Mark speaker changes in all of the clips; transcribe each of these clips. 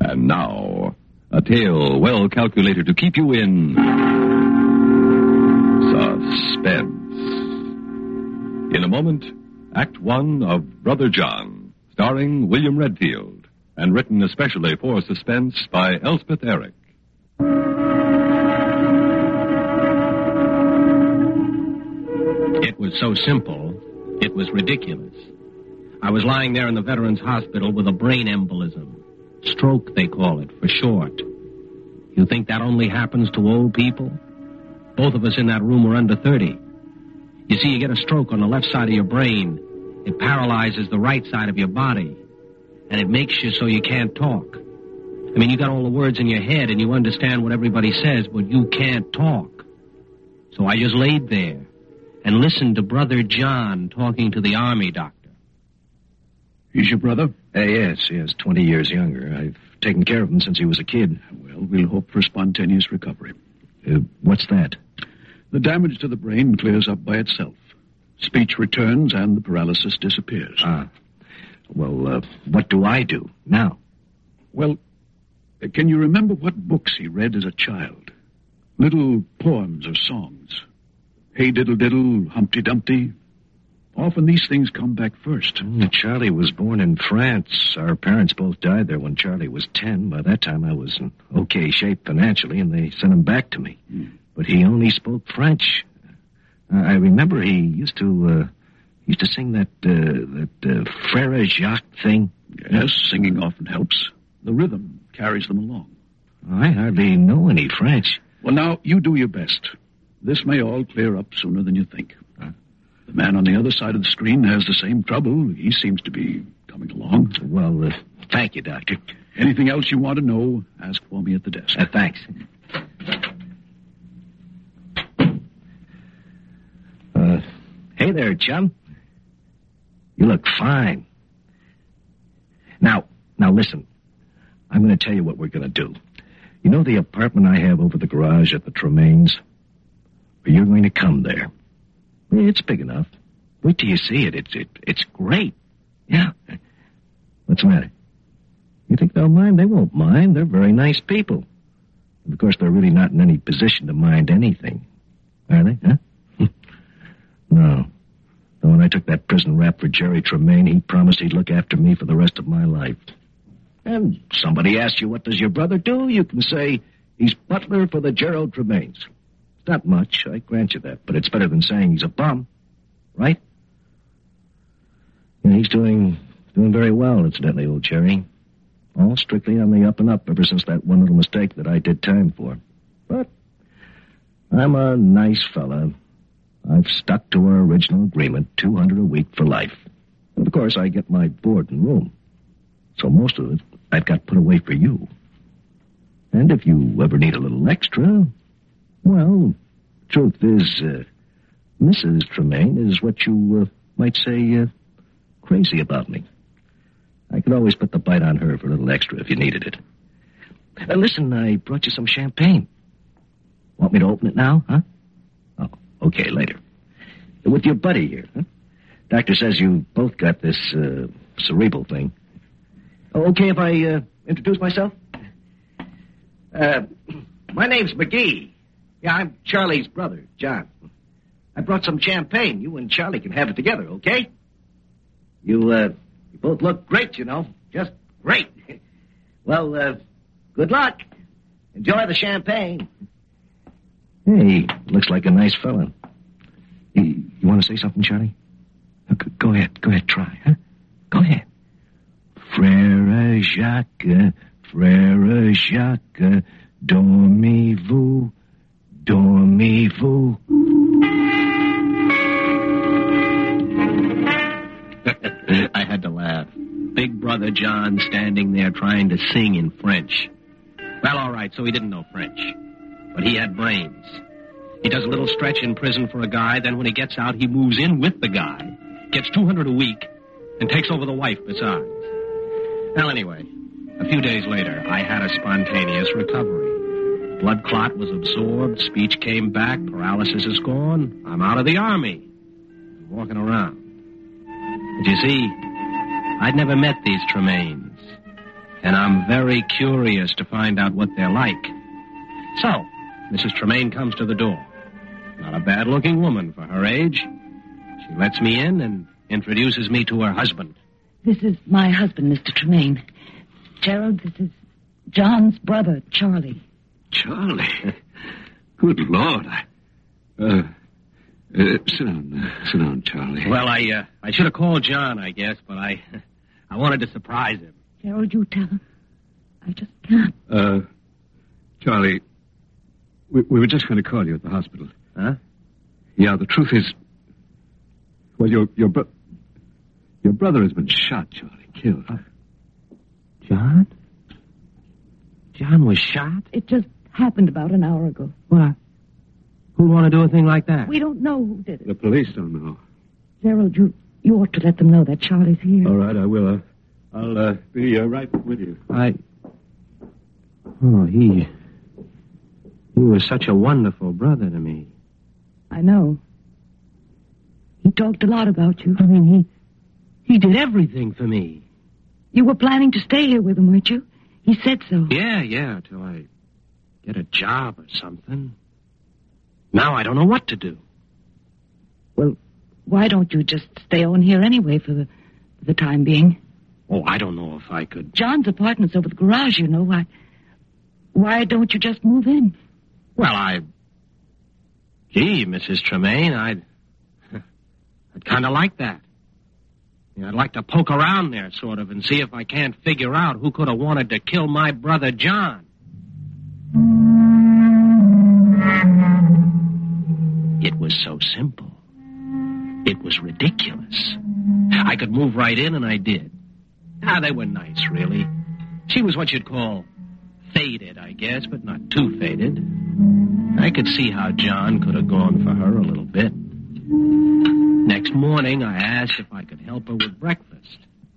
Speaker 1: And now, a tale well calculated to keep you in suspense. In a moment, Act One of Brother John, starring William Redfield, and written especially for suspense by Elspeth Eric.
Speaker 2: It was so simple, it was ridiculous. I was lying there in the Veterans Hospital with a brain embolism. Stroke, they call it, for short. You think that only happens to old people? Both of us in that room were under 30. You see, you get a stroke on the left side of your brain. It paralyzes the right side of your body. And it makes you so you can't talk. I mean, you got all the words in your head and you understand what everybody says, but you can't talk. So I just laid there and listened to Brother John talking to the Army doctor.
Speaker 3: He's your brother?
Speaker 4: Yes, 20 years younger. I've taken care of him since he was a kid.
Speaker 3: Well, we'll hope for spontaneous recovery.
Speaker 4: What's that?
Speaker 3: The damage to the brain clears up by itself. Speech returns and the paralysis disappears.
Speaker 4: Well, what do I do now?
Speaker 3: Well, can you remember what books he read as a child? Little poems or songs. Hey Diddle Diddle, Humpty Dumpty. Often these things come back first.
Speaker 4: Charlie was born in France. Our parents both died there when Charlie was 10. By that time, I was in okay shape financially, and they sent him back to me. But he only spoke French. I remember he used to sing that Frère Jacques thing.
Speaker 3: Yes, singing often helps. The rhythm carries them along.
Speaker 4: I hardly know any French.
Speaker 3: Well, now, you do your best. This may all clear up sooner than you think. The man on the other side of the screen has the same trouble. He seems to be coming along.
Speaker 4: Well, thank you, Doctor.
Speaker 3: Anything else you want to know, ask for me at the desk.
Speaker 4: Thanks. Hey there, chum. You look fine. Now listen. I'm going to tell you what we're going to do. You know the apartment I have over the garage at the Tremaines? Well, you're going to come there. It's big enough. Wait till you see it. It's great. Yeah. What's the matter? You think they'll mind? They won't mind. They're very nice people. Of course, they're really not in any position to mind anything. Are they? Huh? No. When I took that prison rap for Jerry Tremaine, he promised he'd look after me for the rest of my life. And somebody asks you, what does your brother do? You can say, he's butler for the Gerald Tremaines. It's not much, I grant you that, but it's better than saying he's a bum, right? And he's doing very well, incidentally, old Jerry. All strictly on the up and up ever since that one little mistake that I did time for. But I'm a nice fella. I've stuck to our original agreement, $200 a week for life. And of course, I get my board and room. So most of it I've got put away for you. And if you ever need a little extra, well, truth is, Mrs. Tremaine is what you might say crazy about me. I could always put the bite on her for a little extra if you needed it. Listen, I brought you some champagne. Want me to open it now, huh? Oh, okay, later. With your buddy here, huh? Doctor says you both got this cerebral thing. Okay if I introduce myself? My name's McGee. Yeah, I'm Charlie's brother, John. I brought some champagne. You and Charlie can have it together, okay? You both look great, you know. Just great. Well, good luck. Enjoy the champagne. Hey, looks like a nice fella. You want to say something, Charlie? Go ahead, try, huh? Go ahead. Frère Jacques, dormez-vous, dormez-vous. I had to laugh. Big Brother John standing there trying to sing in French. Well, all right, so he didn't know French. But he had brains. He does a little stretch in prison for a guy, then when he gets out, he moves in with the guy, gets $200 a week, and takes over the wife besides. Well, anyway, a few days later, I had a spontaneous recovery. Blood clot was absorbed, speech came back, paralysis is gone. I'm out of the Army. I'm walking around. But you see, I'd never met these Tremaines.
Speaker 2: And I'm very curious to find out what they're like. So, Mrs. Tremaine comes to the door. Not a bad-looking woman for her age. She lets me in and introduces me to her husband.
Speaker 5: This is my husband, Mr. Tremaine. Gerald, this is John's brother, Charlie.
Speaker 3: Charlie? Good Lord. Sit down, Charlie.
Speaker 2: Well, I should have called John, I guess, but I wanted to surprise him.
Speaker 5: Gerald, you tell him. I just can't.
Speaker 3: Charlie, we were just going to call you at the hospital.
Speaker 2: Huh?
Speaker 3: Yeah, the truth is, well, your brother has been shot, Charlie, killed.
Speaker 2: John? John was shot?
Speaker 5: It just happened about an hour ago.
Speaker 2: What? Who'd want to do a thing like that?
Speaker 5: We don't know who did it.
Speaker 3: The police don't know.
Speaker 5: Gerald, you ought to let them know that Charlie's here.
Speaker 3: All right, I will. I'll be right with you.
Speaker 2: Oh, he was such a wonderful brother to me.
Speaker 5: I know. He talked a lot about you.
Speaker 2: I mean, he did everything for me.
Speaker 5: You were planning to stay here with him, weren't you? He said so.
Speaker 2: Yeah, till I get a job or something. Now I don't know what to do.
Speaker 5: Well, why don't you just stay on here anyway for the time being?
Speaker 2: Oh, I don't know if I could.
Speaker 5: John's apartment's over the garage, you know. Why don't you just move in?
Speaker 2: Well, Gee, Mrs. Tremaine, I'd kind of like that. Yeah, I'd like to poke around there, sort of, and see if I can't figure out who could have wanted to kill my brother John. It was so simple. It was ridiculous. I could move right in, and I did. They were nice, really. She was what you'd call faded, I guess, but not too faded. I could see how John could have gone for her a little bit. Next morning, I asked if I could help her with breakfast.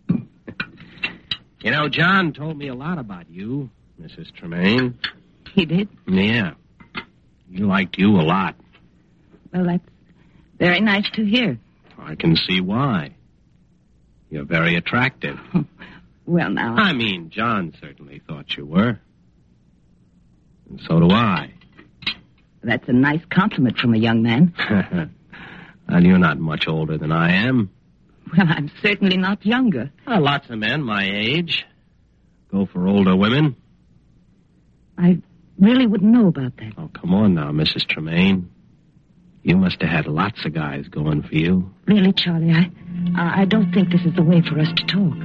Speaker 2: You know, John told me a lot about you, Mrs. Tremaine.
Speaker 5: He did?
Speaker 2: Yeah. He liked you a lot.
Speaker 5: Well, that's very nice to hear.
Speaker 2: I can see why. You're very attractive.
Speaker 5: Well, now...
Speaker 2: I mean, John certainly thought you were. And so do I.
Speaker 5: That's a nice compliment from a young man.
Speaker 2: And you're not much older than I am.
Speaker 5: Well, I'm certainly not younger.
Speaker 2: Lots of men my age go for older women.
Speaker 5: I really wouldn't know about that.
Speaker 2: Oh, come on now, Mrs. Tremaine. You must have had lots of guys going for you.
Speaker 5: Really, Charlie, I don't think this is the way for us to talk.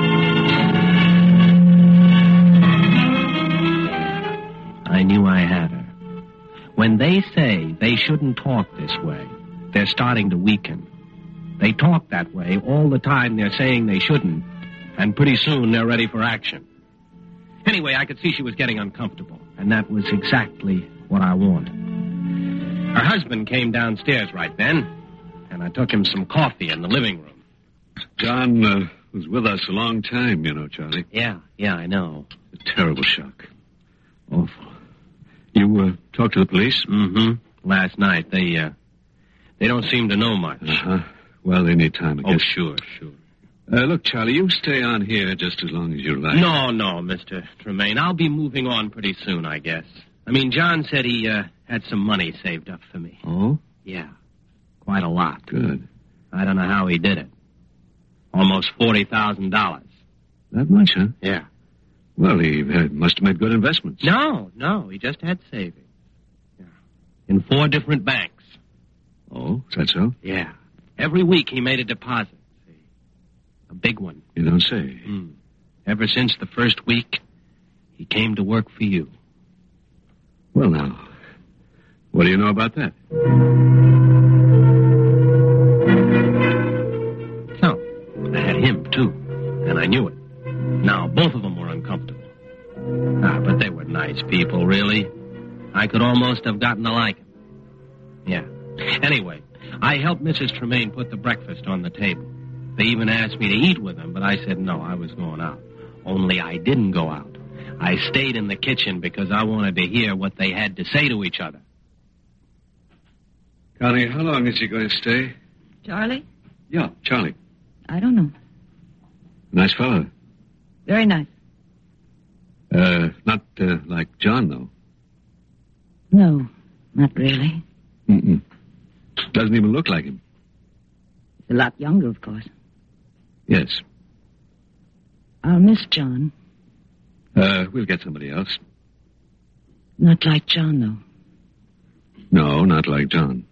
Speaker 2: I knew I had her. When they say they shouldn't talk this way, they're starting to weaken. They talk that way all the time they're saying they shouldn't, and pretty soon they're ready for action. Anyway, I could see she was getting uncomfortable, and that was exactly what I wanted. Her husband came downstairs right then, and I took him some coffee in the living room.
Speaker 3: John was with us a long time, you know, Charlie.
Speaker 2: Yeah, I know.
Speaker 3: A terrible shock. Awful. You talked to the police?
Speaker 2: Mm-hmm. Last night, they don't seem to know much.
Speaker 3: Uh-huh. Well, they need time, I guess.
Speaker 2: Oh, sure.
Speaker 3: Look, Charlie, you stay on here just as long as you like.
Speaker 2: No, Mr. Tremaine. I'll be moving on pretty soon, I guess. I mean, John said he had some money saved up for me.
Speaker 3: Oh?
Speaker 2: Yeah, quite a lot.
Speaker 3: Good.
Speaker 2: I don't know how he did it. Almost $40,000.
Speaker 3: That much, huh?
Speaker 2: Yeah.
Speaker 3: Well, he must have made good investments.
Speaker 2: No, he just had savings. Yeah. In 4 different banks.
Speaker 3: Oh, is that so?
Speaker 2: Yeah. Every week he made a deposit. See? A big one.
Speaker 3: You don't say.
Speaker 2: Ever since the first week, he came to work for you.
Speaker 3: Well, now, what do you know about that?
Speaker 2: So, I had him, too, and I knew it. Now, both of them were uncomfortable. But they were nice people, really. I could almost have gotten to like them. Yeah. Anyway, I helped Mrs. Tremaine put the breakfast on the table. They even asked me to eat with them, but I said no, I was going out. Only I didn't go out. I stayed in the kitchen because I wanted to hear what they had to say to each other.
Speaker 3: Connie, how long is he going to stay?
Speaker 5: Charlie?
Speaker 3: Yeah, Charlie.
Speaker 5: I don't know.
Speaker 3: Nice fellow.
Speaker 5: Very nice.
Speaker 3: Not like John, though.
Speaker 5: No, not really.
Speaker 3: Mm-mm. Doesn't even look like him.
Speaker 5: He's a lot younger, of course.
Speaker 3: Yes.
Speaker 5: I'll miss John.
Speaker 3: We'll get somebody else.
Speaker 5: Not like John, though.
Speaker 3: No, not like John.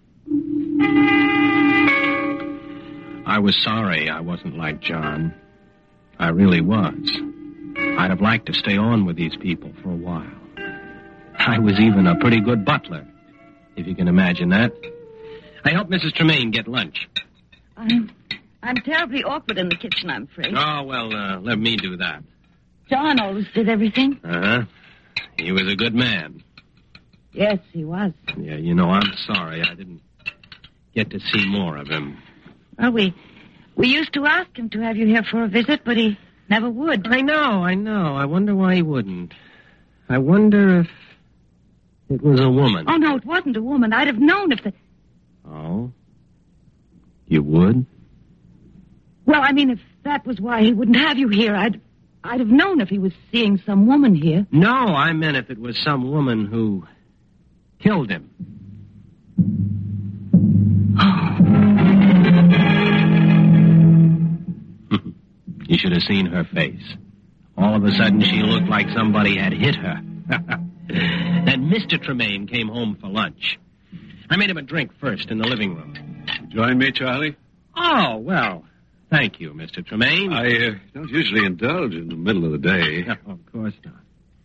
Speaker 2: I was sorry I wasn't like John. I really was. I'd have liked to stay on with these people for a while. I was even a pretty good butler, if you can imagine that. I helped Mrs. Tremaine get lunch.
Speaker 5: I'm terribly awkward in the kitchen, I'm afraid.
Speaker 2: Oh, well, let me do that.
Speaker 5: John always did everything.
Speaker 2: Uh-huh. He was a good man.
Speaker 5: Yes, he was.
Speaker 2: Yeah, you know, I'm sorry I didn't get to see more of him.
Speaker 5: Well, we used to ask him to have you here for a visit, but he never would.
Speaker 2: I know. I wonder why he wouldn't. I wonder if it was a woman.
Speaker 5: Oh, no, it wasn't a woman. I'd have known if the...
Speaker 2: Oh? You would?
Speaker 5: Well, I mean, if that was why he wouldn't have you here, I'd have known if he was seeing some woman here.
Speaker 2: No, I meant if it was some woman who killed him. You should have seen her face. All of a sudden, she looked like somebody had hit her. Then Mr. Tremaine came home for lunch. I made him a drink first in the living room.
Speaker 3: Join me, Charlie?
Speaker 2: Oh, well, thank you, Mr. Tremaine.
Speaker 3: I don't usually indulge in the middle of the day.
Speaker 2: No, of course not.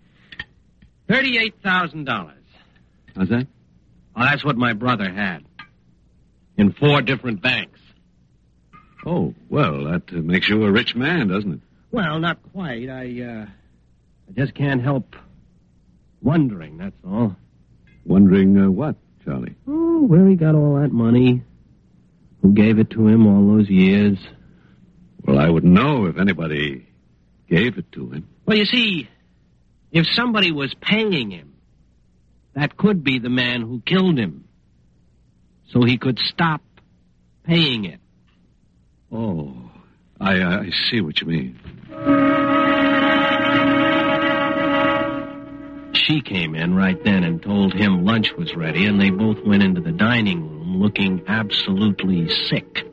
Speaker 2: $38,000.
Speaker 3: How's that?
Speaker 2: Well, that's what my brother had. In 4 different banks.
Speaker 3: Oh, well, that makes you a rich man, doesn't it?
Speaker 2: Well, not quite. I just can't help wondering, that's all.
Speaker 3: Wondering what, Charlie?
Speaker 2: Oh, where he got all that money. Who gave it to him all those years.
Speaker 3: Well, I wouldn't know if anybody gave it to him.
Speaker 2: Well, you see, if somebody was paying him, that could be the man who killed him. So he could stop paying it.
Speaker 3: Oh, I see what you mean.
Speaker 2: She came in right then and told him lunch was ready, and they both went into the dining room looking absolutely sick.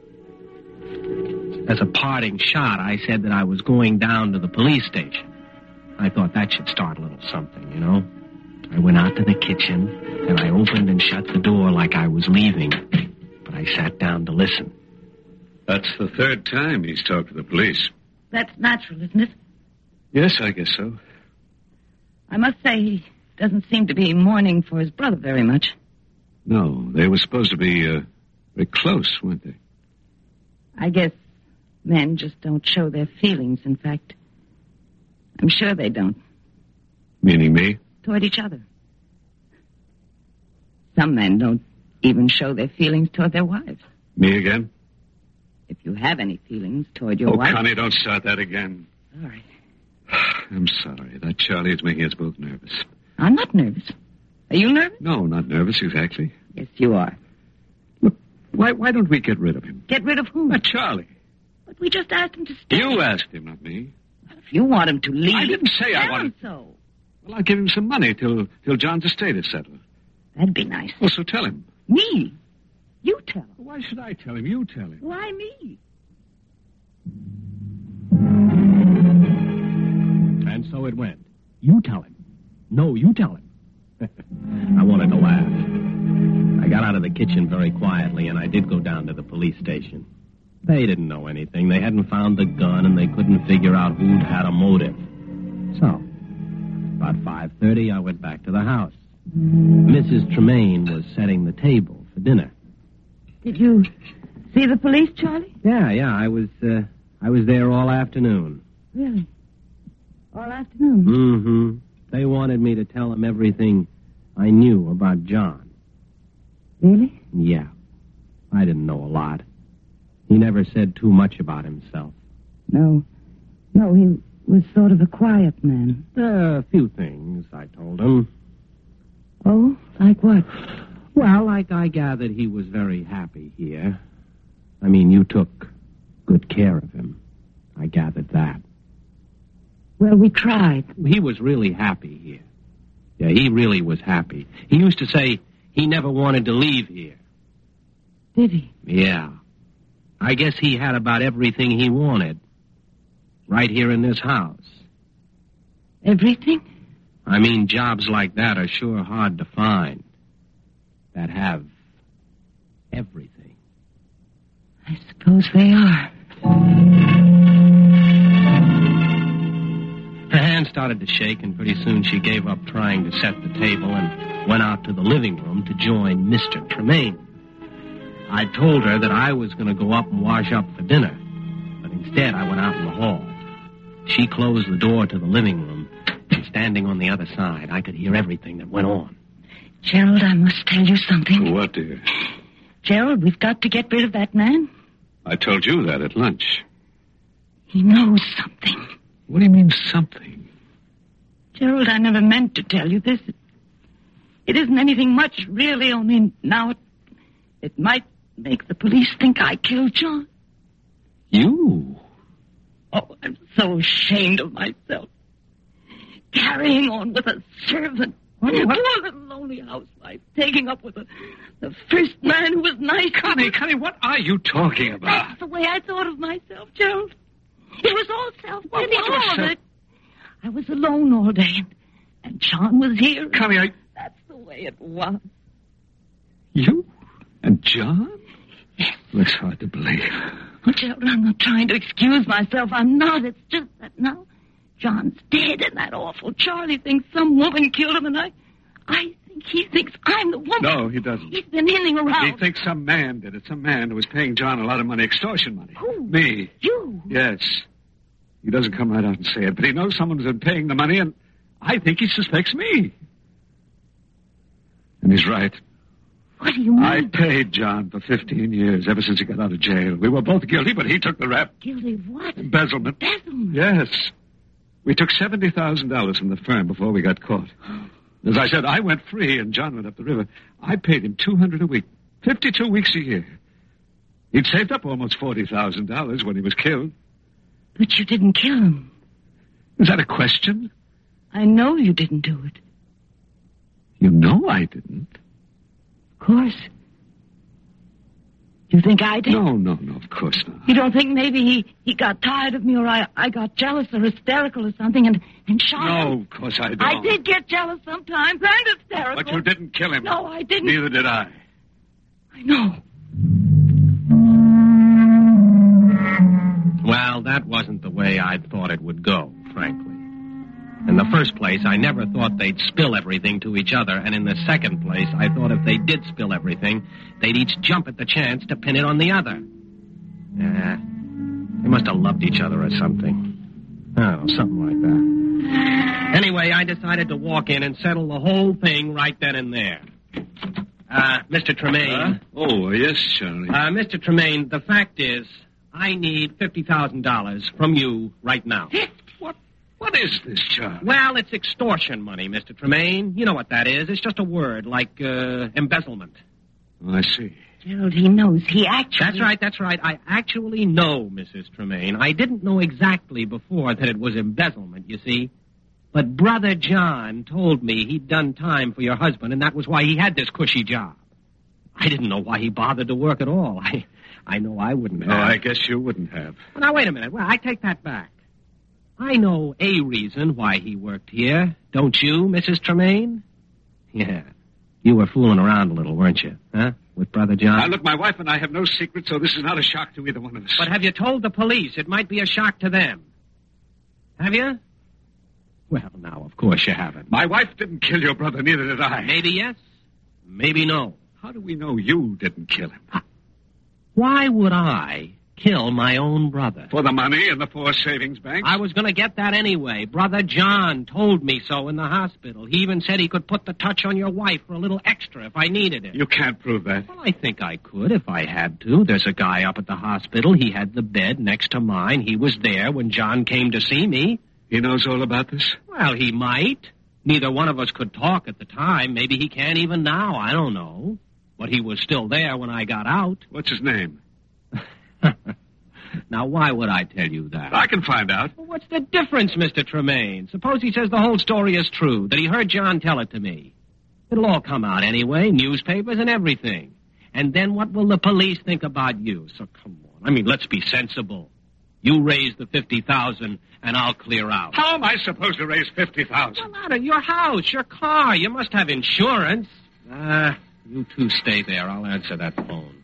Speaker 2: As a parting shot, I said that I was going down to the police station. I thought that should start a little something, you know. I went out to the kitchen, and I opened and shut the door like I was leaving. But I sat down to listen.
Speaker 3: That's the 3rd time he's talked to the police.
Speaker 5: That's natural, isn't it?
Speaker 3: Yes, I guess so.
Speaker 5: I must say he doesn't seem to be mourning for his brother very much.
Speaker 3: No, they were supposed to be very close, weren't they?
Speaker 5: I guess men just don't show their feelings, in fact. I'm sure they don't.
Speaker 3: Meaning me?
Speaker 5: Toward each other. Some men don't even show their feelings toward their wives.
Speaker 3: Me again?
Speaker 5: If you have any feelings toward your
Speaker 3: Oh,
Speaker 5: wife...
Speaker 3: Connie, don't start that again.
Speaker 5: Sorry.
Speaker 3: I'm sorry. That Charlie is making us both nervous.
Speaker 5: I'm not nervous. Are you nervous?
Speaker 3: No, not nervous exactly.
Speaker 5: Yes, you are.
Speaker 3: Look, why don't we get rid of him?
Speaker 5: Get rid of whom?
Speaker 3: Charlie.
Speaker 5: But we just asked him to stay.
Speaker 3: You asked him, not me.
Speaker 5: Well, if you want him to leave...
Speaker 3: I didn't say I wanted...
Speaker 5: Tell him so.
Speaker 3: Well, I'll give him some money till John's estate is settled.
Speaker 5: That'd be nice.
Speaker 3: Well, so tell him.
Speaker 5: Me? You tell him.
Speaker 3: Why should I tell him? You tell him.
Speaker 5: Why me?
Speaker 2: And so it went. You tell him. No, you tell him. I wanted to laugh. I got out of the kitchen very quietly, and I did go down to the police station. They didn't know anything. They hadn't found the gun, and they couldn't figure out who'd had a motive. So, about 5:30, I went back to the house. Mrs. Tremaine was setting the table for dinner.
Speaker 5: Did you see the police, Charlie?
Speaker 2: Yeah, I was there all afternoon.
Speaker 5: Really? All afternoon?
Speaker 2: Mm-hmm. They wanted me to tell them everything I knew about John.
Speaker 5: Really?
Speaker 2: Yeah. I didn't know a lot. He never said too much about himself.
Speaker 5: No, he was sort of a quiet man.
Speaker 2: A few things, I told him.
Speaker 5: Oh, like what?
Speaker 2: Well, like I gathered he was very happy here. I mean, you took good care of him. I gathered that.
Speaker 5: Well, we tried.
Speaker 2: He was really happy here. Yeah, he really was happy. He used to say he never wanted to leave here.
Speaker 5: Did he?
Speaker 2: Yeah. I guess he had about everything he wanted. Right here in this house.
Speaker 5: Everything?
Speaker 2: I mean, jobs like that are sure hard to find. That have everything.
Speaker 5: I suppose they are.
Speaker 2: Her hand started to shake, and pretty soon she gave up trying to set the table and went out to the living room to join Mr. Tremaine. I told her that I was going to go up and wash up for dinner, but instead I went out in the hall. She closed the door to the living room, and standing on the other side, I could hear everything that went on.
Speaker 5: Gerald, I must tell you something.
Speaker 3: What, dear?
Speaker 5: Gerald, we've got to get rid of that man.
Speaker 3: I told you that at lunch.
Speaker 5: He knows something.
Speaker 3: What do you mean, something?
Speaker 5: Gerald, I never meant to tell you this. It isn't anything much, really, only now it might make the police think I killed John.
Speaker 2: You?
Speaker 5: Oh, I'm so ashamed of myself. Carrying on with a servant. What? Poor little lonely housewife, taking up with the first man who was nice.
Speaker 3: Connie, what are you talking about?
Speaker 5: That's the way I thought of myself, Gerald. It was all self-pity, all of it. I was alone all day, and John was here.
Speaker 3: Connie,
Speaker 5: That's the way it was.
Speaker 3: You? And John?
Speaker 5: Yes.
Speaker 3: Looks hard to believe.
Speaker 5: Oh, Gerald, I'm not trying to excuse myself. I'm not. It's just that now John's dead, and that awful Charlie thinks some woman killed him, and I think he thinks I'm the woman.
Speaker 3: No, he doesn't.
Speaker 5: He's been hinting around.
Speaker 3: He thinks some man did it. Some man who was paying John a lot of money, extortion money.
Speaker 5: Who?
Speaker 3: Me.
Speaker 5: You?
Speaker 3: Yes. He doesn't come right out and say it, but he knows someone's been paying the money, and I think he suspects me. And he's right.
Speaker 5: What do you mean?
Speaker 3: I paid John for 15 years, ever since he got out of jail. We were both guilty, but he took the rap.
Speaker 5: Guilty of what?
Speaker 3: Embezzlement.
Speaker 5: Embezzlement?
Speaker 3: Yes. We took $70,000 from the firm before we got caught. As I said, I went free, and John went up the river. I paid him $200 a week, 52 weeks a year. He'd saved up almost $40,000 when he was killed.
Speaker 5: But you didn't kill him.
Speaker 3: Is that a question?
Speaker 5: I know you didn't do it.
Speaker 3: You know I didn't.
Speaker 5: Of course. You think I did?
Speaker 3: No, of course not.
Speaker 5: You don't think maybe he got tired of me, or I got jealous or hysterical or something and shot him?
Speaker 3: No, of course I don't.
Speaker 5: I did get jealous sometimes and hysterical.
Speaker 3: But you didn't kill him.
Speaker 5: No, I didn't.
Speaker 3: Neither did I.
Speaker 5: I know.
Speaker 2: Well, that wasn't the way I'd thought it would go, frankly. In the first place, I never thought they'd spill everything to each other, and in the second place, I thought if they did spill everything, they'd each jump at the chance to pin it on the other. They must have loved each other or something. Oh, something like that. Anyway, I decided to walk in and settle the whole thing right then and there. Mr. Tremaine.
Speaker 3: Yes, Charlie.
Speaker 2: Mr. Tremaine, the fact is, I need $50,000 from you right now.
Speaker 3: What is this, Charlie?
Speaker 2: Well, it's extortion money, Mr. Tremaine. You know what that is. It's just a word, like embezzlement.
Speaker 3: Oh, I see.
Speaker 5: Gerald, he knows. He actually...
Speaker 2: That's right. I actually know, Mrs. Tremaine. I didn't know exactly before that it was embezzlement, you see. But Brother John told me he'd done time for your husband, and that was why he had this cushy job. I didn't know why he bothered to work at all. I know I wouldn't have.
Speaker 3: No, I guess you wouldn't have.
Speaker 2: Well, now, wait a minute. Well, I take that back. I know a reason why he worked here. Don't you, Mrs. Tremaine? Yeah. You were fooling around a little, weren't you? Huh? With Brother John?
Speaker 3: Now, look, my wife and I have no secret, so this is not a shock to either one of us.
Speaker 2: But have you told the police? It might be a shock to them. Have you? Well, now, of course you haven't.
Speaker 3: My wife didn't kill your brother, neither did I.
Speaker 2: Maybe yes, maybe no.
Speaker 3: How do we know you didn't kill him?
Speaker 2: Why would I kill my own brother?
Speaker 3: For the money in the 4 savings banks?
Speaker 2: I was going to get that anyway. Brother John told me so in the hospital. He even said he could put the touch on your wife for a little extra if I needed it.
Speaker 3: You can't prove that.
Speaker 2: Well, I think I could if I had to. There's a guy up at the hospital. He had the bed next to mine. He was there when John came to see me.
Speaker 3: He knows all about this?
Speaker 2: Well, he might. Neither one of us could talk at the time. Maybe he can't even now. I don't know. But he was still there when I got out.
Speaker 3: What's his name?
Speaker 2: Now, why would I tell you that?
Speaker 3: I can find out.
Speaker 2: Well, what's the difference, Mr. Tremaine? Suppose he says the whole story is true, that he heard John tell it to me. It'll all come out anyway, newspapers and everything. And then what will the police think about you? So come on. I mean, let's be sensible. You raise the $50,000 and I'll clear out.
Speaker 3: How am I supposed to raise $50,000?
Speaker 2: Well, out of your house, your car. You must have insurance. You two stay there. I'll answer that phone.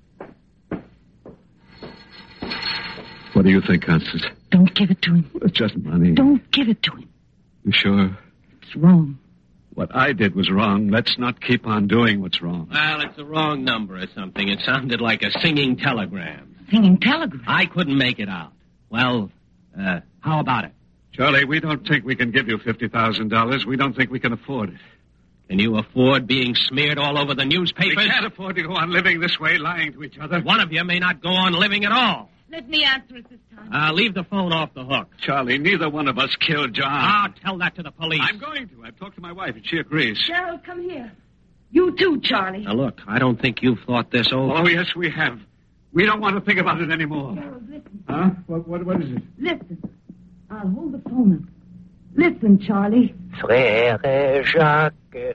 Speaker 3: What do you think, Constance?
Speaker 5: Don't give it to him.
Speaker 3: It's just money.
Speaker 5: Don't give it to him.
Speaker 3: You sure?
Speaker 5: It's wrong.
Speaker 3: What I did was wrong. Let's not keep on doing what's wrong.
Speaker 2: Well, it's the wrong number or something. It sounded like a singing telegram.
Speaker 5: Singing telegram?
Speaker 2: I couldn't make it out. Well, how about it?
Speaker 3: Charlie, we don't think we can give you $50,000. We don't think we can afford it.
Speaker 2: Can you afford being smeared all over the newspapers?
Speaker 3: We can't afford to go on living this way, lying to each other.
Speaker 2: One of you may not go on living at all.
Speaker 5: Let me answer it this time.
Speaker 2: Leave the phone off the hook.
Speaker 3: Charlie, neither one of us killed John.
Speaker 2: I'll tell that to the police.
Speaker 3: I'm going to. I've talked to my wife, and she agrees.
Speaker 5: Gerald, come here. You too, Charlie.
Speaker 2: Now, look, I don't think you've thought this over.
Speaker 3: Oh, yes, we have. We don't want to think about it anymore.
Speaker 5: Gerald, listen.
Speaker 3: Huh? What is it?
Speaker 5: Listen. I'll hold the phone up. Listen, Charlie.
Speaker 6: Frère Jacques,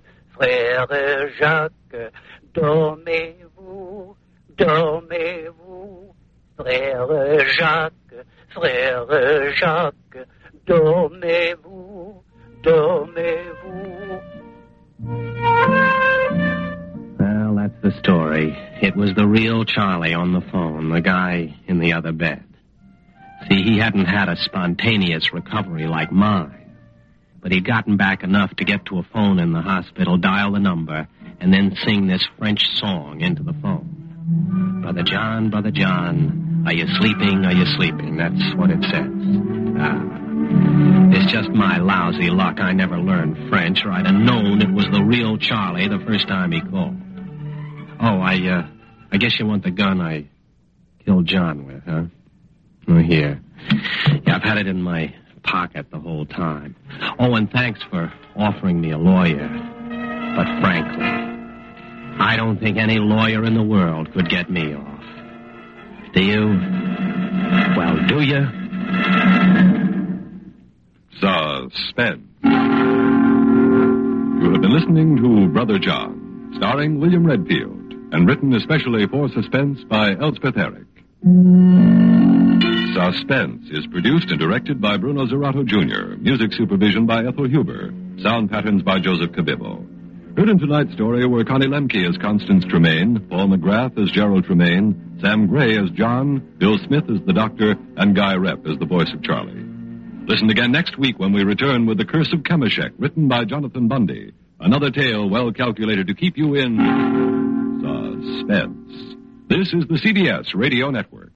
Speaker 6: dormez-vous, dormez-vous. Frère Jacques, dormez-vous, dormez-vous.
Speaker 2: Well, that's the story. It was the real Charlie on the phone, the guy in the other bed. See, he hadn't had a spontaneous recovery like mine. But he'd gotten back enough to get to a phone in the hospital, dial the number, and then sing this French song into the phone. Brother John, are you sleeping, are you sleeping? That's what it says. It's just my lousy luck I never learned French, or I'd have known it was the real Charlie the first time he called. Oh, I guess you want the gun I killed John with, huh? Oh, here. Yeah, I've had it in my pocket the whole time. Oh, and thanks for offering me a lawyer. But frankly, I don't think any lawyer in the world could get me off. Do you? Well, do you?
Speaker 1: Suspense. You have been listening to Brother John, starring William Redfield, and written especially for Suspense by Elspeth Eric. Suspense is produced and directed by Bruno Zerato Jr., music supervision by Ethel Huber, sound patterns by Joseph Cabibbo. Heard in tonight's story were Connie Lemke as Constance Tremaine, Paul McGrath as Gerald Tremaine, Sam Gray as John, Bill Smith as the Doctor, and Guy Repp as the voice of Charlie. Listen again next week when we return with The Curse of Kameshek, written by Jonathan Bundy. Another tale well calculated to keep you in suspense. This is the CBS Radio Network.